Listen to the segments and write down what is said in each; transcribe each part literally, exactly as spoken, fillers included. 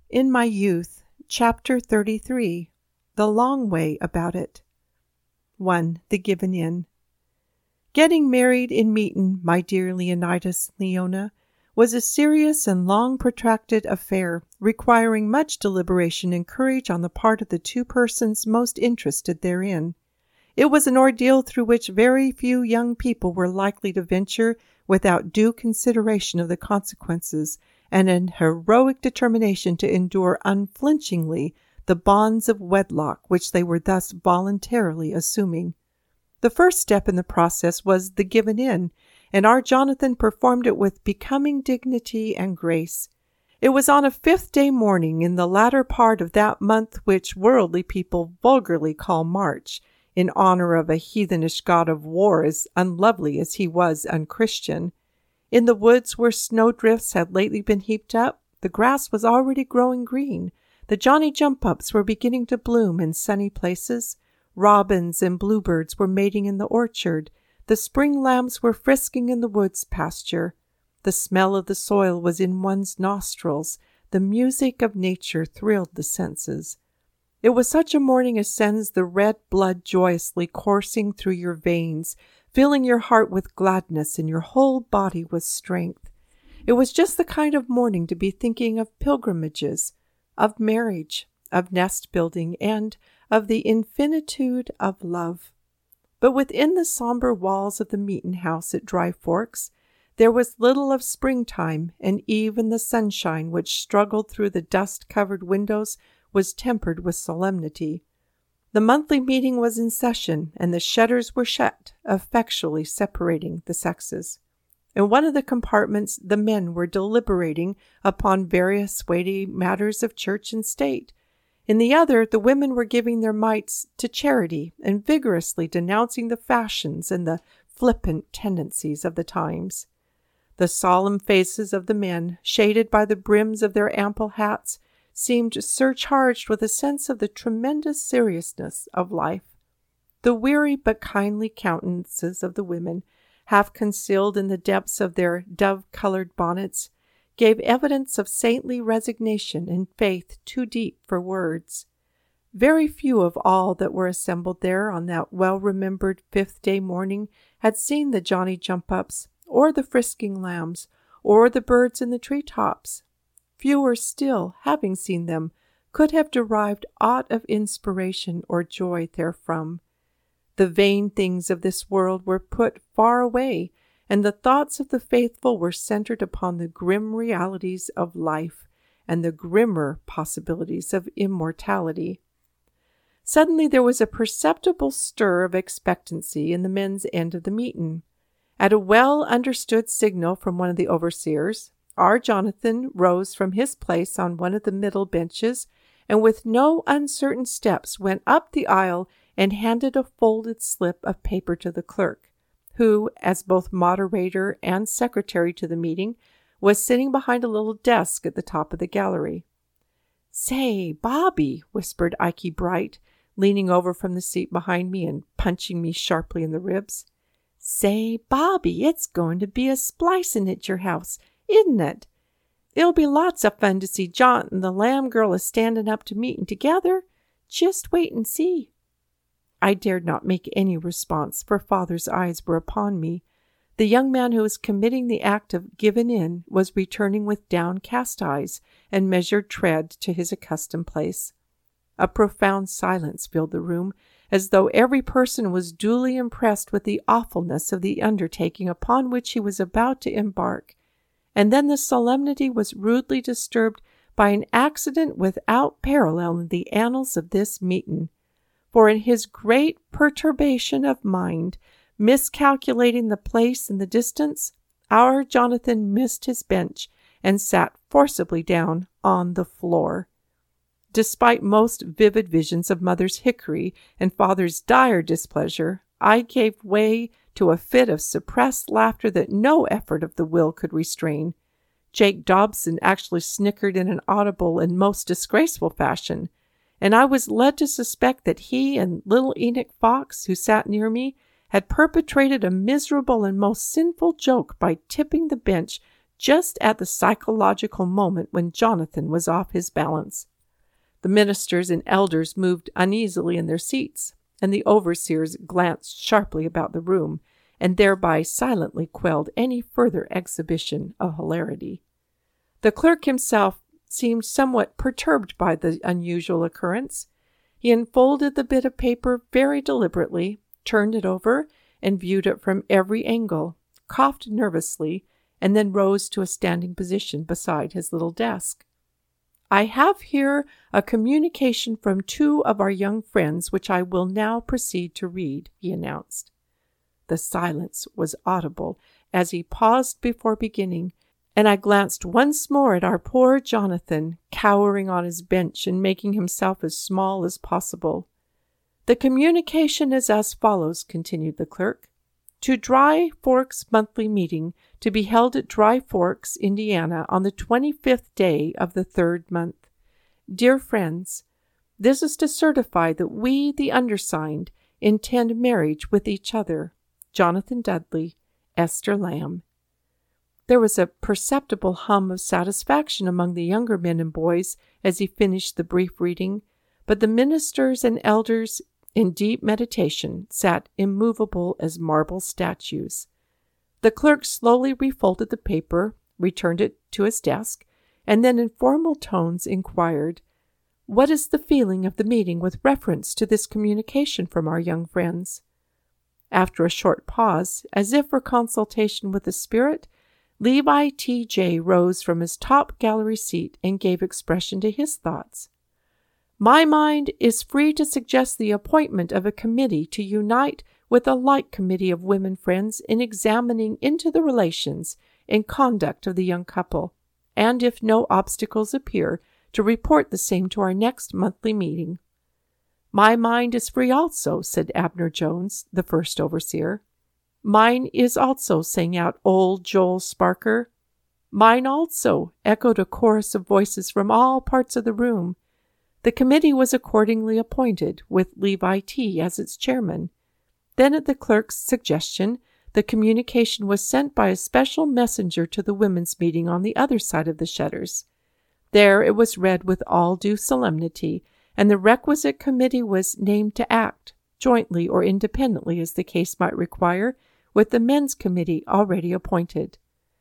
In My Youth, Chapter thirty-three, The Long Way About It. one. The Giving In. Getting married in Meeton, my dear Leonidas and Leona, was a serious and long-protracted affair, requiring much deliberation and courage on the part of the two persons most interested therein. It was an ordeal through which very few young people were likely to venture without due consideration of the consequences, and an heroic determination to endure unflinchingly the bonds of wedlock which they were thus voluntarily assuming. The first step in the process was the giving in, and our Jonathan performed it with becoming dignity and grace. It was on a fifth day morning in the latter part of that month which worldly people vulgarly call March, in honor of a heathenish god of war as unlovely as he was unchristian. In the woods where snowdrifts had lately been heaped up, the grass was already growing green. The Johnny-jump-ups were beginning to bloom in sunny places. Robins and bluebirds were mating in the orchard. The spring lambs were frisking in the woods pasture. The smell of the soil was in one's nostrils. The music of nature thrilled the senses. It was such a morning as sends the red blood joyously coursing through your veins, filling your heart with gladness and your whole body with strength. It was just the kind of morning to be thinking of pilgrimages, of marriage, of nest-building, and of the infinitude of love. But within the somber walls of the Meeton house at Dry Forks, there was little of springtime, and even the sunshine which struggled through the dust-covered windows was tempered with solemnity. The monthly meeting was in session, and the shutters were shut, effectually separating the sexes. In one of the compartments the men were deliberating upon various weighty matters of church and state. In the other the women were giving their mites to charity and vigorously denouncing the fashions and the flippant tendencies of the times. The solemn faces of the men, shaded by the brims of their ample hats, seemed surcharged with a sense of the tremendous seriousness of life. The weary but kindly countenances of the women, half concealed in the depths of their dove-colored bonnets, gave evidence of saintly resignation and faith too deep for words. Very few of all that were assembled there on that well-remembered fifth-day morning had seen the Johnny-jump-ups, or the frisking lambs, or the birds in the tree-tops. Fewer still, having seen them, could have derived aught of inspiration or joy therefrom. The vain things of this world were put far away, and the thoughts of the faithful were centered upon the grim realities of life and the grimmer possibilities of immortality. Suddenly there was a perceptible stir of expectancy in the men's end of the meeting. At a well-understood signal from one of the overseers, our Jonathan rose from his place on one of the middle benches, and with no uncertain steps went up the aisle and handed a folded slip of paper to the clerk, who, as both moderator and secretary to the meeting, was sitting behind a little desk at the top of the gallery. "Say, Bobby," whispered Ikey Bright, leaning over from the seat behind me and punching me sharply in the ribs. "Say, Bobby, it's going to be a splicin' at your house, isn't it? It'll be lots of fun to see John and the Lamb girl a standing up to meeting together. Just wait and see." I dared not make any response, for father's eyes were upon me. The young man who was committing the act of giving in was returning with downcast eyes and measured tread to his accustomed place. A profound silence filled the room, as though every person was duly impressed with the awfulness of the undertaking upon which he was about to embark. And then the solemnity was rudely disturbed by an accident without parallel in the annals of this meeting. For in his great perturbation of mind, miscalculating the place and the distance, our Jonathan missed his bench and sat forcibly down on the floor. Despite most vivid visions of Mother's hickory and Father's dire displeasure, I gave way to a fit of suppressed laughter that no effort of the will could restrain. Jake Dobson actually snickered in an audible and most disgraceful fashion, and I was led to suspect that he and little Enoch Fox, who sat near me, had perpetrated a miserable and most sinful joke by tipping the bench just at the psychological moment when Jonathan was off his balance. The ministers and elders moved uneasily in their seats, and the overseers glanced sharply about the room, and thereby silently quelled any further exhibition of hilarity. The clerk himself seemed somewhat perturbed by the unusual occurrence. He unfolded the bit of paper very deliberately, turned it over, and viewed it from every angle, coughed nervously, and then rose to a standing position beside his little desk. "I have here a communication from two of our young friends which I will now proceed to read," he announced. The silence was audible as he paused before beginning, and I glanced once more at our poor Jonathan, cowering on his bench and making himself as small as possible. "The communication is as follows," continued the clerk. "To Dry Forks Monthly Meeting, to be held at Dry Forks, Indiana, on the twenty-fifth day of the third month. Dear friends, this is to certify that we, the undersigned, intend marriage with each other. Jonathan Dudley, Esther Lamb." There was a perceptible hum of satisfaction among the younger men and boys as he finished the brief reading, but the ministers and elders, in deep meditation, sat immovable as marble statues. The clerk slowly refolded the paper, returned it to his desk, and then in formal tones inquired, "What is the feeling of the meeting with reference to this communication from our young friends?" After a short pause, as if for consultation with the Spirit, Levi T J rose from his top gallery seat and gave expression to his thoughts. "My mind is free to suggest the appointment of a committee to unite with a like committee of women friends in examining into the relations and conduct of the young couple, and if no obstacles appear, to report the same to our next monthly meeting." "My mind is free also," said Abner Jones, the first overseer. "Mine is also," sang out old Joel Sparker. "Mine also," echoed a chorus of voices from all parts of the room. The committee was accordingly appointed, with Levi T. as its chairman. Then, at the clerk's suggestion, the communication was sent by a special messenger to the women's meeting on the other side of the shutters. There it was read with all due solemnity, and the requisite committee was named to act, jointly or independently as the case might require, with the men's committee already appointed.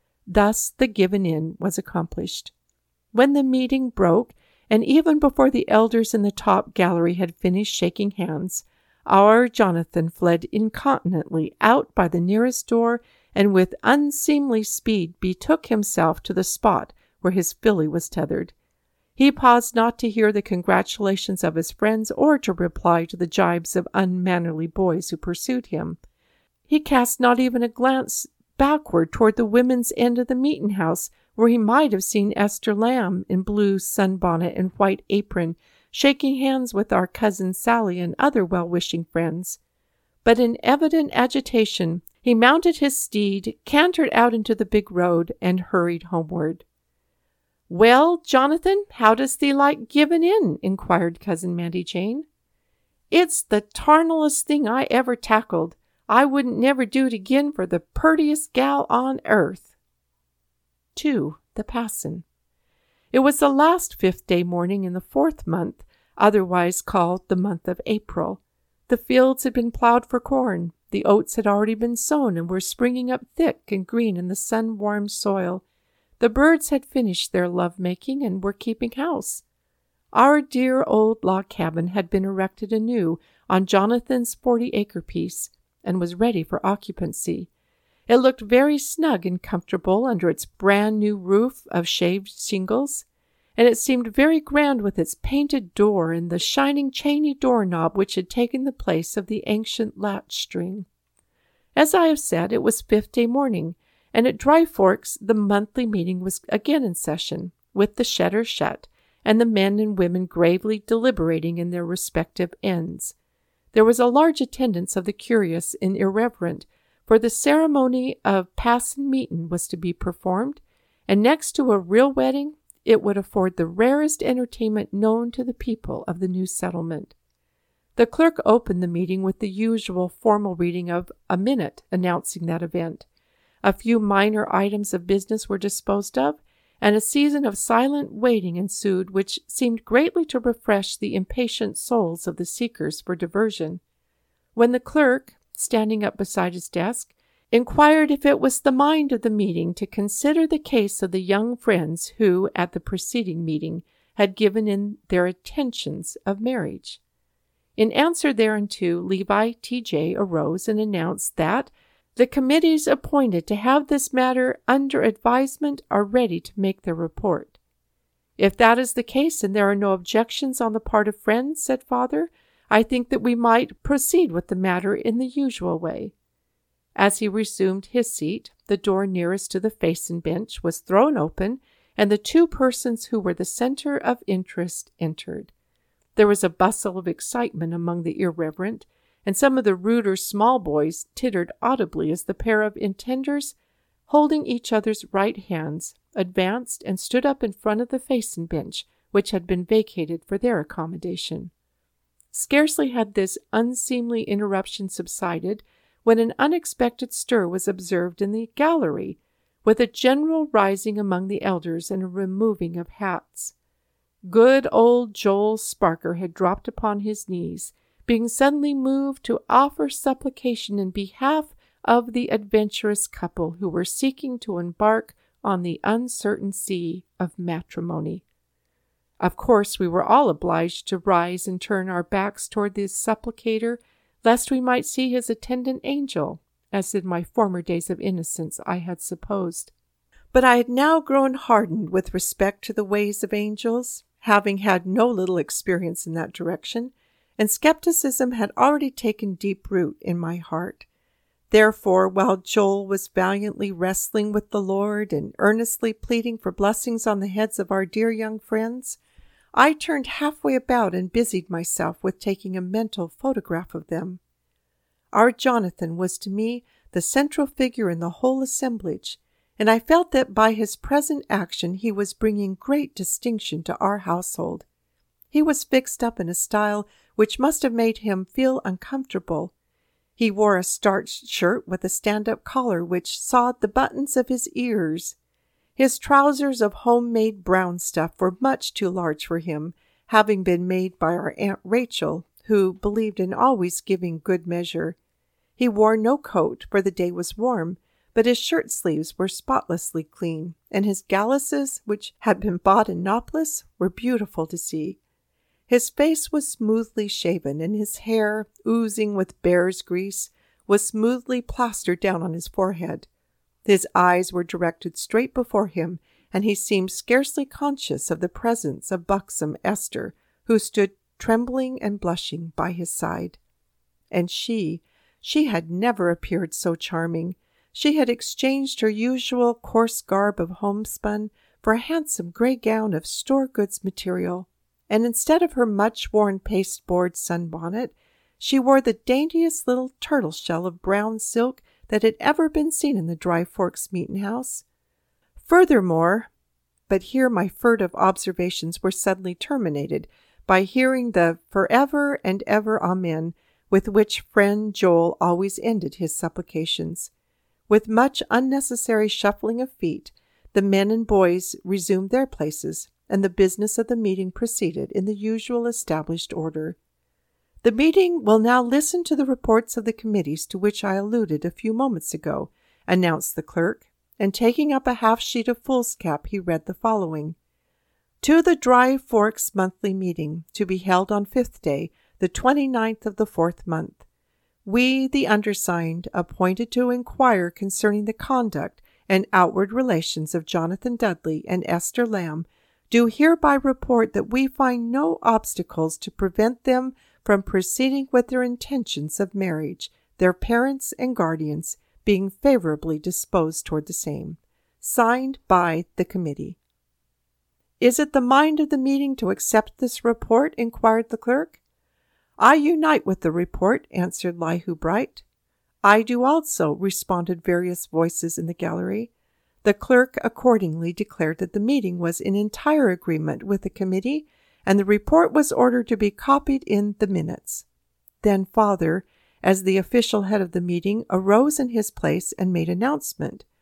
Thus the given-in was accomplished. When the meeting broke, and even before the elders in the top gallery had finished shaking hands, our Jonathan fled incontinently out by the nearest door, and with unseemly speed betook himself to the spot where his filly was tethered. He paused not to hear the congratulations of his friends or to reply to the jibes of unmannerly boys who pursued him. He cast not even a glance backward toward the women's end of the meeting house, where he might have seen Esther Lamb in blue sunbonnet and white apron, shaking hands with our cousin Sally and other well-wishing friends. But in evident agitation, he mounted his steed, cantered out into the big road, and hurried homeward. "Well, Jonathan, how does thee like giving in?" inquired Cousin Mandy Jane. "It's the tarnalest thing I ever tackled. I wouldn't never do it again for the purtiest gal on earth." two. The Passin. It was the last fifth day morning in the fourth month, otherwise called the month of April. The fields had been plowed for corn. The oats had already been sown and were springing up thick and green in the sun-warmed soil. The birds had finished their love-making and were keeping house. Our dear old log cabin had been erected anew on Jonathan's forty-acre piece, and was ready for occupancy. It looked very snug and comfortable under its brand-new roof of shaved shingles, and it seemed very grand with its painted door and the shining chainy doorknob which had taken the place of the ancient latch-string. As I have said, it was fifth day morning, and at Dry Forks the monthly meeting was again in session, with the shutters shut, and the men and women gravely deliberating in their respective ends. There was a large attendance of the curious and irreverent, for the ceremony of passin' meetin' was to be performed, and next to a real wedding, it would afford the rarest entertainment known to the people of the new settlement. The clerk opened the meeting with the usual formal reading of a minute announcing that event. A few minor items of business were disposed of, and a season of silent waiting ensued which seemed greatly to refresh the impatient souls of the seekers for diversion. When the clerk, standing up beside his desk, inquired if it was the mind of the meeting to consider the case of the young friends who, at the preceding meeting, had given in their intentions of marriage. In answer thereunto, Levi T J arose and announced that the committees appointed to have this matter under advisement are ready to make their report. If that is the case and there are no objections on the part of friends, said Father, I think that we might proceed with the matter in the usual way. As he resumed his seat, the door nearest to the Faison bench was thrown open, and the two persons who were the center of interest entered. There was a bustle of excitement among the irreverent, and some of the ruder small boys tittered audibly as the pair of intenders, holding each other's right hands, advanced and stood up in front of the Faison bench, which had been vacated for their accommodation. Scarcely had this unseemly interruption subsided when an unexpected stir was observed in the gallery, with a general rising among the elders and a removing of hats. Good old Joel Sparker had dropped upon his knees, being suddenly moved to offer supplication in behalf of the adventurous couple who were seeking to embark on the uncertain sea of matrimony. Of course, we were all obliged to rise and turn our backs toward the supplicator, lest we might see his attendant angel, as in my former days of innocence I had supposed. But I had now grown hardened with respect to the ways of angels, having had no little experience in that direction, and skepticism had already taken deep root in my heart. Therefore, while Joel was valiantly wrestling with the Lord and earnestly pleading for blessings on the heads of our dear young friends, I turned halfway about and busied myself with taking a mental photograph of them. Our Jonathan was to me the central figure in the whole assemblage, and I felt that by his present action he was bringing great distinction to our household. He was fixed up in a style which must have made him feel uncomfortable. He wore a starched shirt with a stand-up collar which sawed the buttons of his ears. His trousers of homemade brown stuff were much too large for him, having been made by our Aunt Rachel, who believed in always giving good measure. He wore no coat, for the day was warm, but his shirt sleeves were spotlessly clean, and his galluses, which had been bought in Naupolis, were beautiful to see. His face was smoothly shaven, and his hair, oozing with bear's grease, was smoothly plastered down on his forehead. His eyes were directed straight before him, and he seemed scarcely conscious of the presence of buxom Esther, who stood trembling and blushing by his side. And she, she had never appeared so charming. She had exchanged her usual coarse garb of homespun for a handsome gray gown of store-goods material, and instead of her much-worn pasteboard sunbonnet, she wore the daintiest little turtle shell of brown silk that had ever been seen in the Dry Forks meeting house. Furthermore, but here my furtive observations were suddenly terminated by hearing the forever and ever amen with which friend Joel always ended his supplications. With much unnecessary shuffling of feet, the men and boys resumed their places, and the business of the meeting proceeded in the usual established order. The meeting will now listen to the reports of the committees to which I alluded a few moments ago, announced the clerk, and taking up a half-sheet of foolscap, he read the following. To the Dry Forks Monthly Meeting, to be held on fifth day, the twenty-ninth of the fourth month. We, the undersigned, appointed to inquire concerning the conduct and outward relations of Jonathan Dudley and Esther Lamb, do hereby report that we find no obstacles to prevent them from proceeding with their intentions of marriage, their parents and guardians being favorably disposed toward the same. Signed by the committee. Is it the mind of the meeting to accept this report? Inquired the clerk. I unite with the report, answered Elihu Bright. I do also, responded various voices in the gallery. The clerk accordingly declared that the meeting was in entire agreement with the committee, and the report was ordered to be copied in the minutes. Then Father, as the official head of the meeting, arose in his place and made announcement.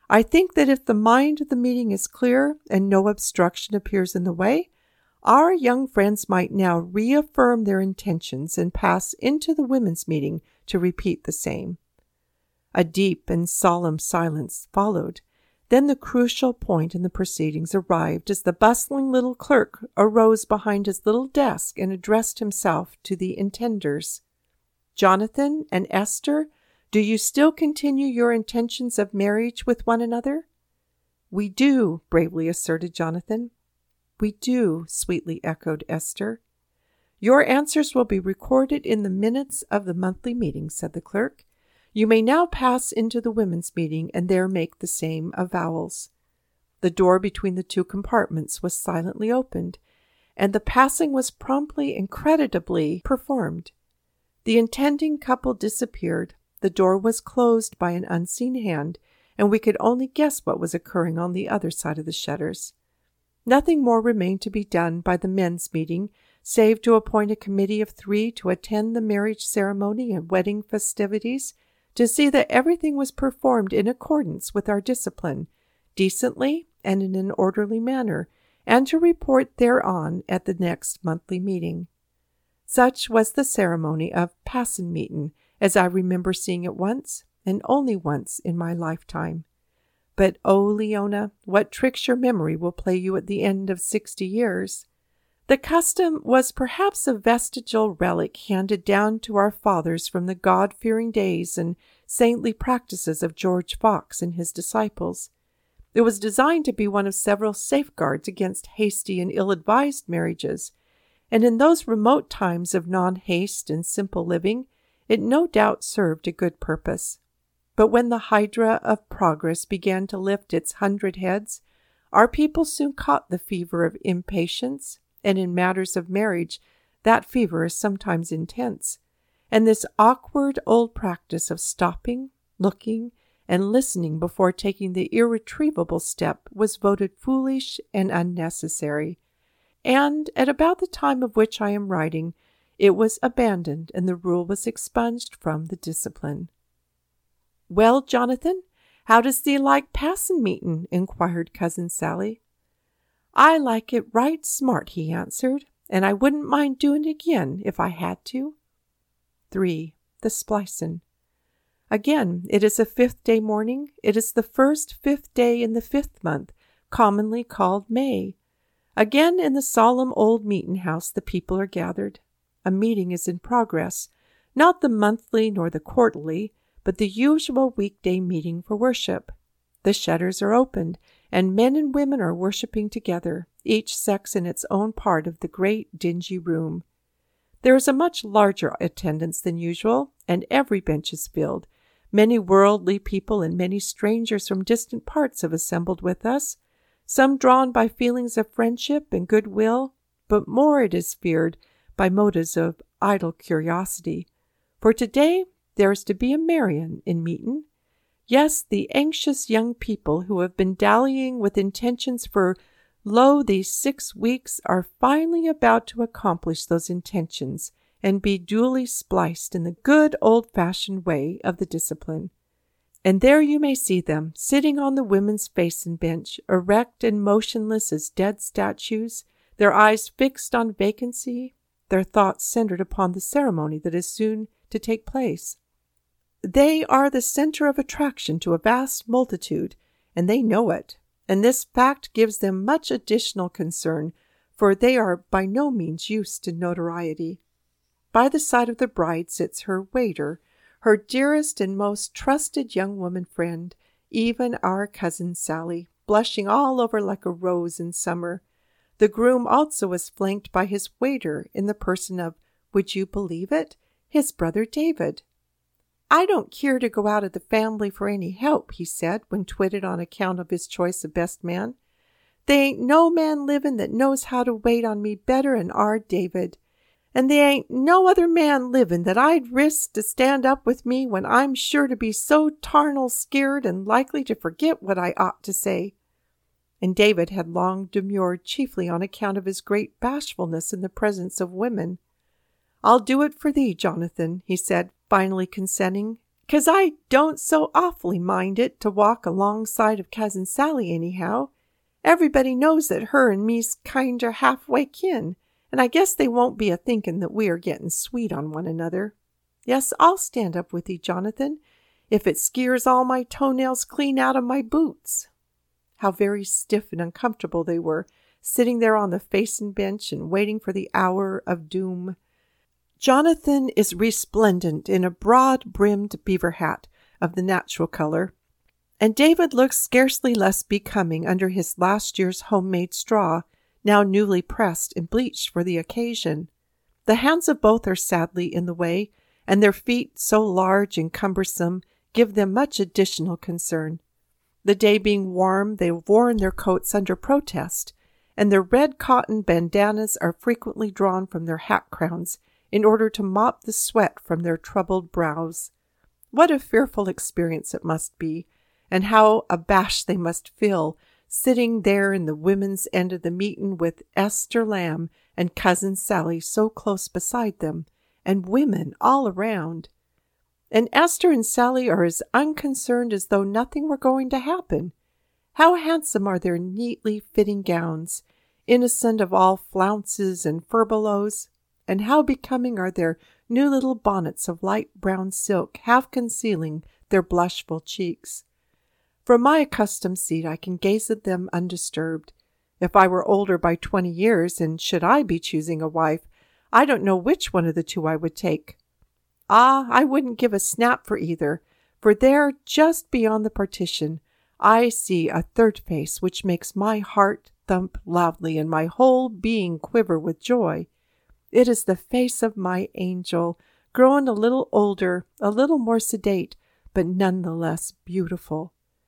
I think that if the mind of the meeting is clear and no obstruction appears in the way, our young friends might now reaffirm their intentions and pass into the women's meeting to repeat the same." A deep and solemn silence followed. Then the crucial point in the proceedings arrived as the bustling little clerk arose behind his little desk and addressed himself to the intenders. "Jonathan and Esther, do you still continue your intentions of marriage with one another?" "We do," bravely asserted Jonathan. "We do," sweetly echoed Esther. "Your answers will be recorded in the minutes of the monthly meeting," said the clerk. "You may now pass into the women's meeting and there make the same avowals." The door between the two compartments was silently opened, and the passing was promptly and creditably performed. The intending couple disappeared. The door was closed by an unseen hand, and we could only guess what was occurring on the other side of the shutters. Nothing more remained to be done by the men's meeting, save to appoint a committee of three to attend the marriage ceremony and wedding festivities, to see that everything was performed in accordance with our discipline, decently and in an orderly manner, and to report thereon at the next monthly meeting. Such was the ceremony of Passenmeeten, as I remember seeing it once, and only once in my lifetime. But, oh, Leona, what tricks your memory will play you at the end of sixty years. The custom was perhaps a vestigial relic handed down to our fathers from the God-fearing days and saintly practices of George Fox and his disciples. It was designed to be one of several safeguards against hasty and ill-advised marriages, and in those remote times of non-haste and simple living, it no doubt served a good purpose. But when the hydra of progress began to lift its hundred heads, our people soon caught the fever of impatience, and in matters of marriage, that fever is sometimes intense, and this awkward old practice of stopping, looking, and listening before taking the irretrievable step was voted foolish and unnecessary, and at about the time of which I am writing, it was abandoned and the rule was expunged from the discipline. "Well, Jonathan, how does thee like Passenmeeten?" inquired Cousin Sally. "I like it right smart," he answered, "and I wouldn't mind doing it again if I had to." three. The Splicin. Again, it is a fifth day morning. It is the first fifth day in the fifth month, commonly called May. Again in the solemn old meeting house the people are gathered. A meeting is in progress, not the monthly nor the quarterly, but the usual weekday meeting for worship. The shutters are opened, and men and women are worshiping together, each sex in its own part of the great dingy room. There is a much larger attendance than usual, and every bench is filled. Many worldly people and many strangers from distant parts have assembled with us, some drawn by feelings of friendship and goodwill, but more, it is feared, by motives of idle curiosity. For today there is to be a Marian in Meetin. Yes, the anxious young people who have been dallying with intentions for, lo, these six weeks are finally about to accomplish those intentions and be duly spliced in the good old-fashioned way of the discipline. And there you may see them, sitting on the women's basin bench, erect and motionless as dead statues, their eyes fixed on vacancy, their thoughts centered upon the ceremony that is soon to take place. They are the center of attraction to a vast multitude, and they know it, and this fact gives them much additional concern, for they are by no means used to notoriety. By the side of the bride sits her waiter, her dearest and most trusted young woman friend, even our Cousin Sally, blushing all over like a rose in summer. The groom also is flanked by his waiter in the person of, would you believe it, his brother David. "I don't care to go out of the family for any help," he said, when twitted on account of his choice of best man. "They ain't no man livin' that knows how to wait on me better'n our David. And they ain't no other man livin' that I'd risk to stand up with me when I'm sure to be so tarnal scared and likely to forget what I ought to say." And David had long demurred chiefly on account of his great bashfulness in the presence of women. "I'll do it for thee, Jonathan," he said, finally consenting. 'cause I don't so awfully mind it to walk alongside of Cousin Sally anyhow. Everybody knows that her and me's kinder halfway kin, and I guess they won't be a-thinking that we are getting sweet on one another. Yes, I'll stand up with thee, Jonathan, if it skeers all my toenails clean out of my boots." How very stiff and uncomfortable they were, sitting there on the facing bench and waiting for the hour of doom. Jonathan is resplendent in a broad-brimmed beaver hat of the natural color, and David looks scarcely less becoming under his last year's homemade straw, now newly pressed and bleached for the occasion. The hands of both are sadly in the way, and their feet, so large and cumbersome, give them much additional concern. The day being warm, they've worn their coats under protest, and their red cotton bandanas are frequently drawn from their hat crowns in order to mop the sweat from their troubled brows. What a fearful experience it must be, and how abashed they must feel, sitting there in the women's end of the meeting with Esther Lamb and Cousin Sally so close beside them, and women all around. And Esther and Sally are as unconcerned as though nothing were going to happen. How handsome are their neatly fitting gowns, innocent of all flounces and furbelows, and how becoming are their new little bonnets of light brown silk, half concealing their blushful cheeks. From my accustomed seat I can gaze at them undisturbed. If I were older by twenty years, and should I be choosing a wife, I don't know which one of the two I would take. Ah, I wouldn't give a snap for either, for there, just beyond the partition, I see a third face which makes my heart thump loudly and my whole being quiver with joy. It is the face of my angel, grown a little older, a little more sedate, but none the less beautiful.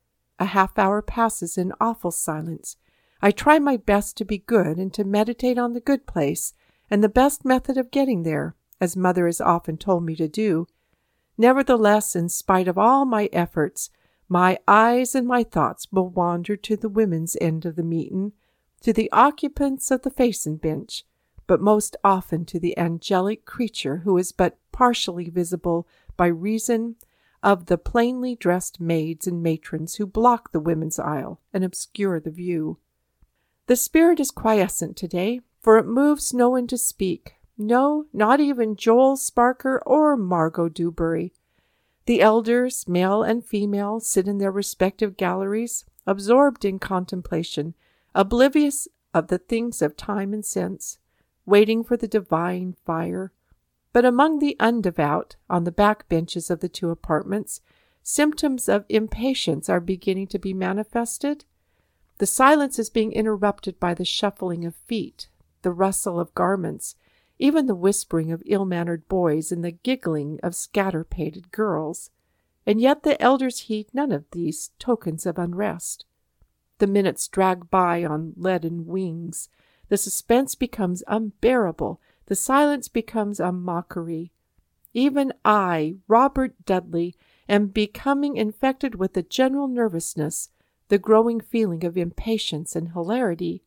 A half hour passes in awful silence. I try my best to be good and to meditate on the good place and the best method of getting there, as Mother has often told me to do. Nevertheless, in spite of all my efforts, my eyes and my thoughts will wander to the women's end of the meeting, to the occupants of the facing bench, but most often to the angelic creature who is but partially visible by reason of the plainly dressed maids and matrons who block the women's aisle and obscure the view. The spirit is quiescent today, for it moves no one to speak. No, not even Joel Sparker or Margot Dewberry. The elders, male and female, sit in their respective galleries, absorbed in contemplation, oblivious of the things of time and sense, waiting for the divine fire. But among the undevout, on the back benches of the two apartments, symptoms of impatience are beginning to be manifested. The silence is being interrupted by the shuffling of feet, the rustle of garments, even the whispering of ill-mannered boys and the giggling of scatter-pated girls. And yet the elders heed none of these tokens of unrest. The minutes drag by on leaden wings. The suspense becomes unbearable. The silence becomes a mockery. Even I, Robert Dudley, am becoming infected with the general nervousness, the growing feeling of impatience and hilarity.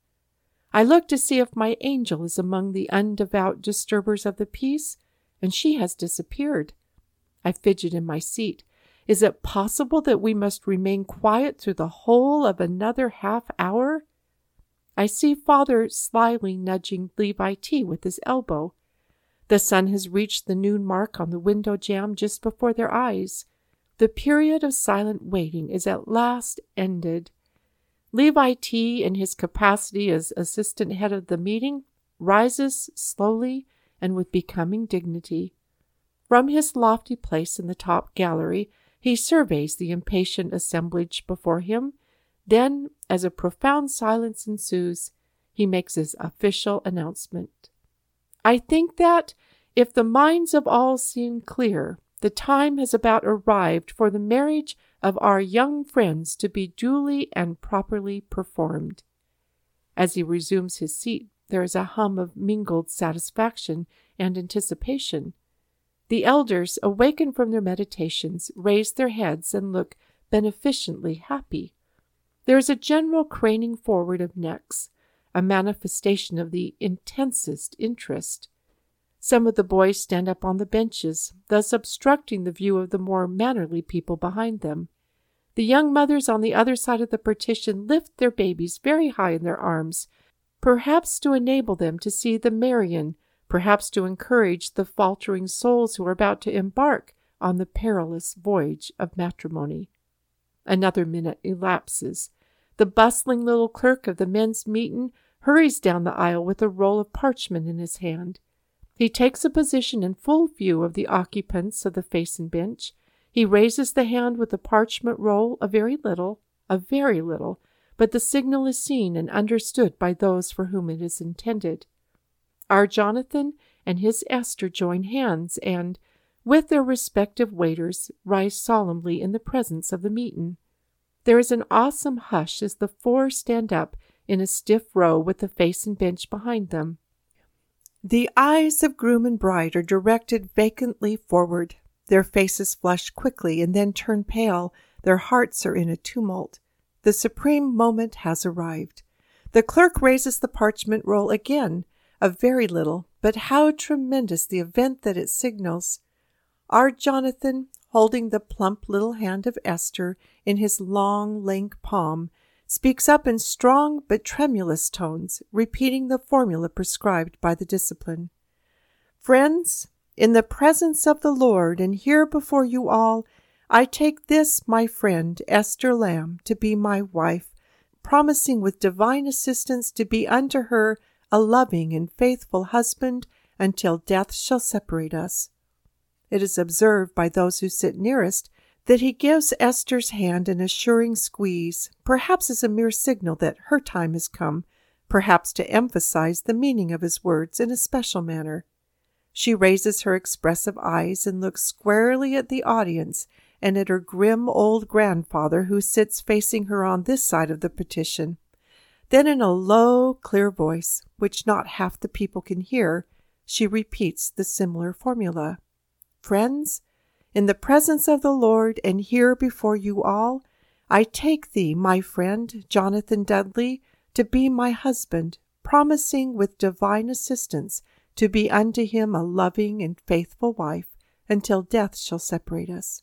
I look to see if my angel is among the undevout disturbers of the peace, and she has disappeared. I fidget in my seat. Is it possible that we must remain quiet through the whole of another half hour? I see Father slyly nudging Levi T. with his elbow. The sun has reached the noon mark on the window jamb just before their eyes. The period of silent waiting is at last ended. Levi T., in his capacity as assistant head of the meeting, rises slowly and with becoming dignity. From his lofty place in the top gallery, he surveys the impatient assemblage before him. Then, as a profound silence ensues, he makes his official announcement. I think that, if the minds of all seem clear, the time has about arrived for the marriage of our young friends to be duly and properly performed. As he resumes his seat, there is a hum of mingled satisfaction and anticipation. The elders, awakened from their meditations, raise their heads and look beneficently happy. There is a general craning forward of necks, a manifestation of the intensest interest. Some of the boys stand up on the benches, thus obstructing the view of the more mannerly people behind them. The young mothers on the other side of the partition lift their babies very high in their arms, perhaps to enable them to see the Marian, perhaps to encourage the faltering souls who are about to embark on the perilous voyage of matrimony. Another minute elapses. The bustling little clerk of the men's meeting hurries down the aisle with a roll of parchment in his hand. He takes a position in full view of the occupants of the facing bench. He raises the hand with the parchment roll a very little, a very little, but the signal is seen and understood by those for whom it is intended. Our Jonathan and his Esther join hands and, with their respective waiters, rise solemnly in the presence of the meeting. There is an awesome hush as the four stand up in a stiff row with the facing bench behind them. The eyes of groom and bride are directed vacantly forward. Their faces flush quickly and then turn pale. Their hearts are in a tumult. The supreme moment has arrived. The clerk raises the parchment roll again, a very little, but how tremendous the event that it signals. Our Jonathan, holding the plump little hand of Esther in his long, lank palm, speaks up in strong but tremulous tones, repeating the formula prescribed by the discipline. Friends, in the presence of the Lord and here before you all, I take this, my friend, Esther Lamb, to be my wife, promising with divine assistance to be unto her a loving and faithful husband until death shall separate us. It is observed by those who sit nearest that he gives Esther's hand an assuring squeeze, perhaps as a mere signal that her time has come, perhaps to emphasize the meaning of his words in a special manner. She raises her expressive eyes and looks squarely at the audience and at her grim old grandfather who sits facing her on this side of the partition. Then in a low, clear voice, which not half the people can hear, she repeats the similar formula. Friends, in the presence of the Lord and here before you all, I take thee, my friend, Jonathan Dudley, to be my husband, promising with divine assistance to be unto him a loving and faithful wife until death shall separate us.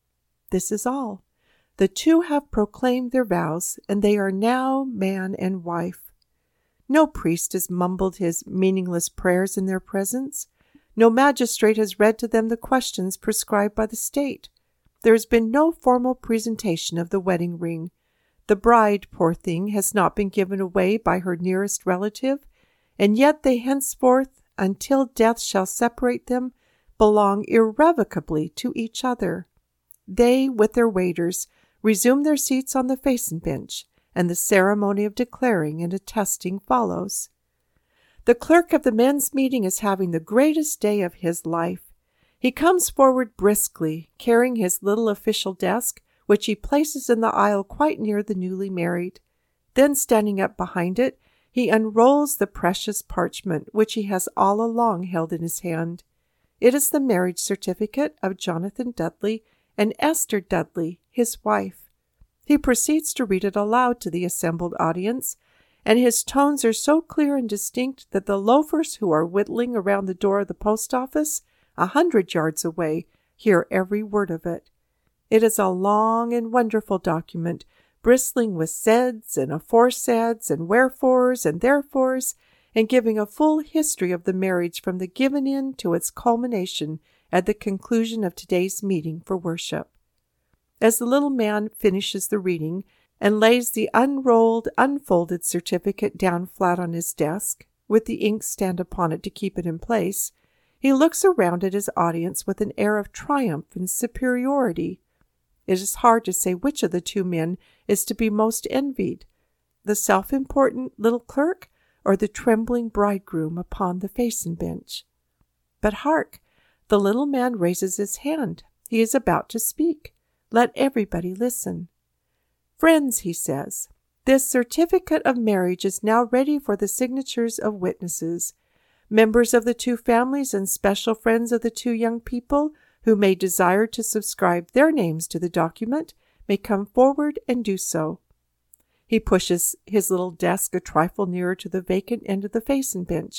This is all. The two have proclaimed their vows, and they are now man and wife. No priest has mumbled his meaningless prayers in their presence. No magistrate has read to them the questions prescribed by the state. There has been no formal presentation of the wedding ring. The bride, poor thing, has not been given away by her nearest relative, and yet they henceforth, until death shall separate them, belong irrevocably to each other. They, with their waiters, resume their seats on the facing bench, and the ceremony of declaring and attesting follows. The clerk of the men's meeting is having the greatest day of his life. He comes forward briskly, carrying his little official desk, which he places in the aisle quite near the newly married. Then, standing up behind it, he unrolls the precious parchment which he has all along held in his hand. It is the marriage certificate of Jonathan Dudley and Esther Dudley, his wife. He proceeds to read it aloud to the assembled audience, and his tones are so clear and distinct that the loafers who are whittling around the door of the post office, a hundred yards away, hear every word of it. It is a long and wonderful document, bristling with saids and aforesaids and wherefores and therefores, and giving a full history of the marriage from the giving in to its culmination at the conclusion of today's meeting for worship. As the little man finishes the reading and lays the unrolled, unfolded certificate down flat on his desk, with the inkstand upon it to keep it in place, he looks around at his audience with an air of triumph and superiority. It is hard to say which of the two men is to be most envied, the self-important little clerk or the trembling bridegroom upon the facing bench. But hark! The little man raises his hand. He is about to speak. Let everybody listen. Friends, he says, this certificate of marriage is now ready for the signatures of witnesses. Members of the two families and special friends of the two young people who may desire to subscribe their names to the document may come forward and do so. He pushes his little desk a trifle nearer to the vacant end of the facing bench.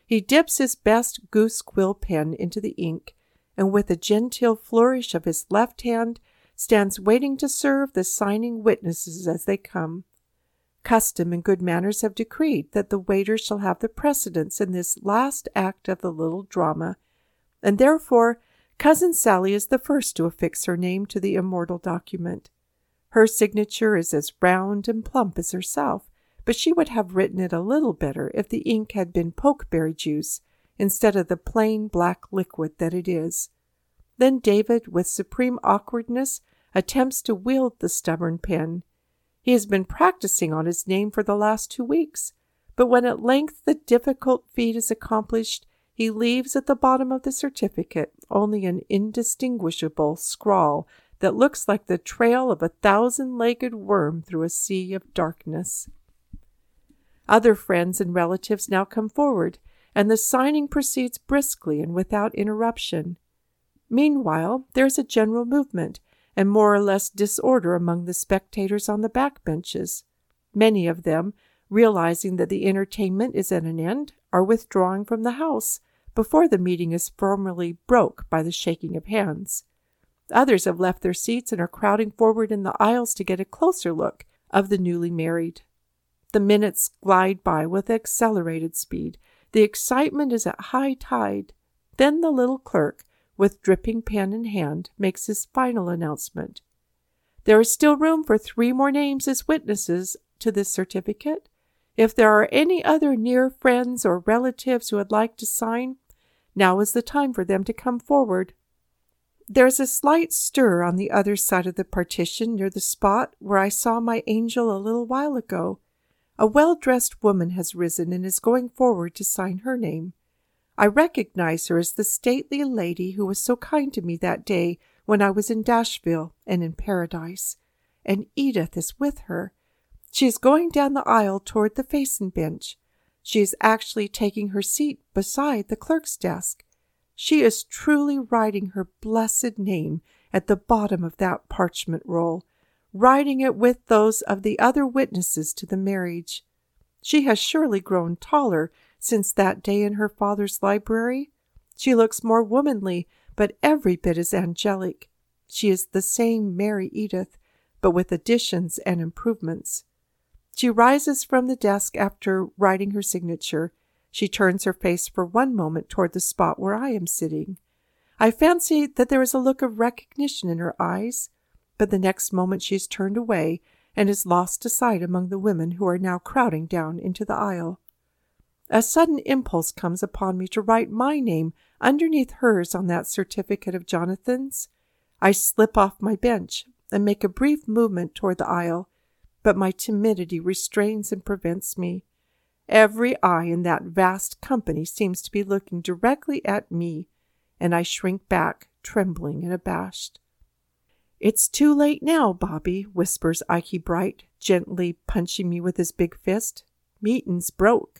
He dips his best goose quill pen into the ink, and with a genteel flourish of his left hand, stands waiting to serve the signing witnesses as they come. Custom and good manners have decreed that the waiter shall have the precedence in this last act of the little drama, and therefore Cousin Sally is the first to affix her name to the immortal document. Her signature is as round and plump as herself, but she would have written it a little better if the ink had been pokeberry juice instead of the plain black liquid that it is. Then David, with supreme awkwardness, attempts to wield the stubborn pen. He has been practicing on his name for the last two weeks, but when at length the difficult feat is accomplished, he leaves at the bottom of the certificate only an indistinguishable scrawl that looks like the trail of a thousand-legged worm through a sea of darkness. Other friends and relatives now come forward, and the signing proceeds briskly and without interruption. Meanwhile, there is a general movement, and more or less disorder among the spectators on the back benches. Many of them, realizing that the entertainment is at an end, are withdrawing from the house before the meeting is formally broke by the shaking of hands. Others have left their seats and are crowding forward in the aisles to get a closer look of the newly married. The minutes glide by with accelerated speed. The excitement is at high tide. Then the little clerk, with dripping pen in hand, makes his final announcement. There is still room for three more names as witnesses to this certificate. If there are any other near friends or relatives who would like to sign, now is the time for them to come forward. There is a slight stir on the other side of the partition near the spot where I saw my angel a little while ago. A well-dressed woman has risen and is going forward to sign her name. I recognize her as the stately lady who was so kind to me that day when I was in Dashville and in Paradise, and Edith is with her. She is going down the aisle toward the facing bench. She is actually taking her seat beside the clerk's desk. She is truly writing her blessed name at the bottom of that parchment roll, writing it with those of the other witnesses to the marriage. She has surely grown taller since that day in her father's library. She looks more womanly, but every bit as angelic. She is the same Mary Edith, but with additions and improvements. She rises from the desk after writing her signature. She turns her face for one moment toward the spot where I am sitting. I fancy that there is a look of recognition in her eyes, but the next moment she is turned away and is lost to sight among the women who are now crowding down into the aisle. A sudden impulse comes upon me to write my name underneath hers on that certificate of Jonathan's. I slip off my bench and make a brief movement toward the aisle, but my timidity restrains and prevents me. Every eye in that vast company seems to be looking directly at me, and I shrink back, trembling and abashed. "It's too late now, Bobby," whispers Ikey Bright, gently punching me with his big fist. "Meetin's broke."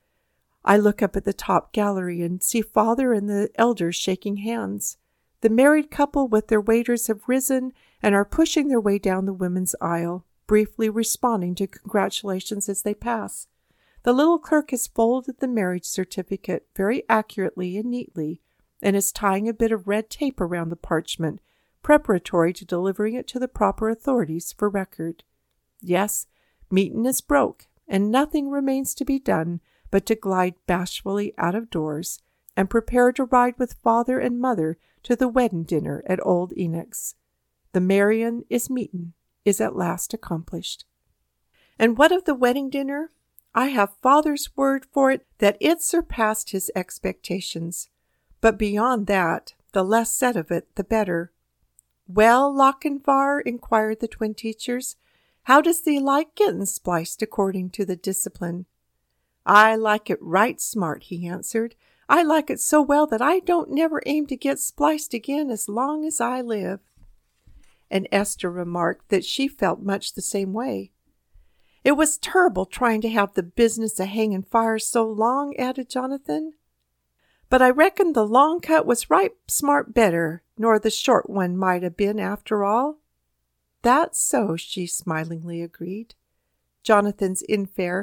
I look up at the top gallery and see Father and the elders shaking hands. The married couple with their waiters have risen and are pushing their way down the women's aisle, briefly responding to congratulations as they pass. The little clerk has folded the marriage certificate very accurately and neatly, and is tying a bit of red tape around the parchment, preparatory to delivering it to the proper authorities for record. Yes, Meetin is broke, and nothing remains to be done but to glide bashfully out of doors and prepare to ride with father and mother to the wedding dinner at Old Enoch's. The Marion is Meetin is at last accomplished. And what of the wedding dinner? I have father's word for it that it surpassed his expectations. But beyond that, the less said of it, the better. "Well, Lochinvar," inquired the twin teachers, "how does thee like getting spliced according to the discipline?" "I like it right smart," he answered. "I like it so well that I don't never aim to get spliced again as long as I live." And Esther remarked that she felt much the same way. "It was terrible trying to have the business of hanging fire so long," added Jonathan. "But I reckon the long cut was right smart better nor the short one might have been after all." "That's so," she smilingly agreed. Jonathan's infare,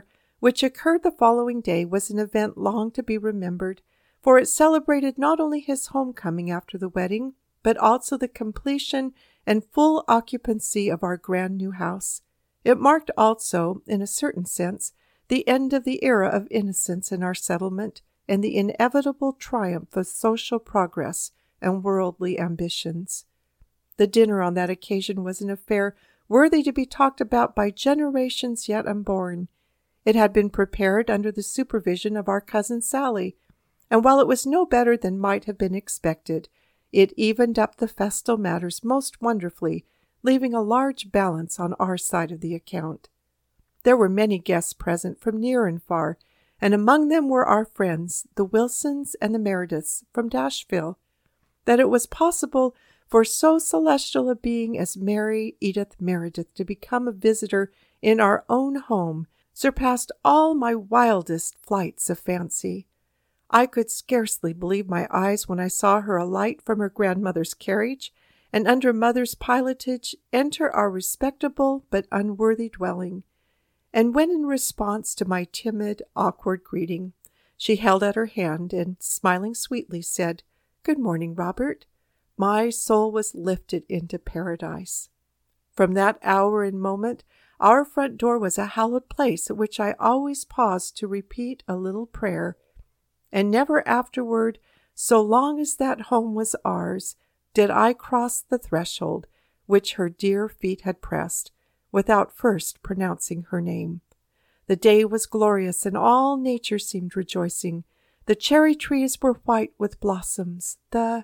which occurred the following day, was an event long to be remembered, for it celebrated not only his homecoming after the wedding, but also the completion and full occupancy of our grand new house. It marked also, in a certain sense, the end of the era of innocence in our settlement and the inevitable triumph of social progress and worldly ambitions. The dinner on that occasion was an affair worthy to be talked about by generations yet unborn. It had been prepared under the supervision of our cousin Sally, and while it was no better than might have been expected, it evened up the festal matters most wonderfully, leaving a large balance on our side of the account. There were many guests present from near and far, and among them were our friends, the Wilsons and the Merediths, from Dashville. That it was possible for so celestial a being as Mary Edith Meredith to become a visitor in our own home surpassed all my wildest flights of fancy. I could scarcely believe my eyes when I saw her alight from her grandmother's carriage and under Mother's pilotage enter our respectable but unworthy dwelling. And when in response to my timid, awkward greeting, she held out her hand and, smiling sweetly, said, "Good morning, Robert," my soul was lifted into paradise. From that hour and moment, our front door was a hallowed place at which I always paused to repeat a little prayer, and never afterward, so long as that home was ours, did I cross the threshold which her dear feet had pressed, without first pronouncing her name. The day was glorious, and all nature seemed rejoicing. The cherry trees were white with blossoms. The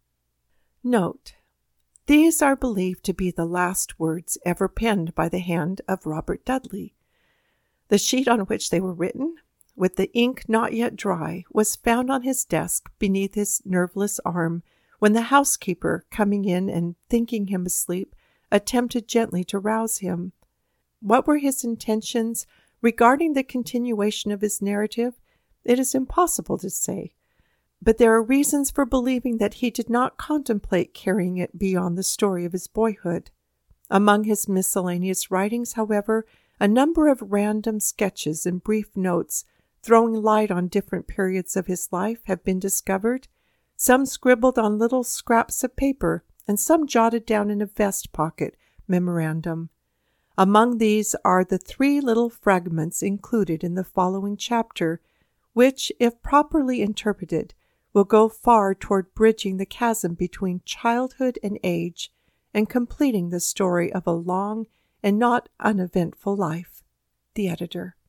Note: These are believed to be the last words ever penned by the hand of Robert Dudley. The sheet on which they were written, with the ink not yet dry, was found on his desk beneath his nerveless arm when the housekeeper, coming in and thinking him asleep, attempted gently to rouse him. What were his intentions regarding the continuation of his narrative, it is impossible to say, but there are reasons for believing that he did not contemplate carrying it beyond the story of his boyhood. Among his miscellaneous writings, however, a number of random sketches and brief notes throwing light on different periods of his life have been discovered, some scribbled on little scraps of paper, and some jotted down in a vest pocket memorandum. Among these are the three little fragments included in the following chapter, which, if properly interpreted, will go far toward bridging the chasm between childhood and age and completing the story of a long and not uneventful life. The Editor.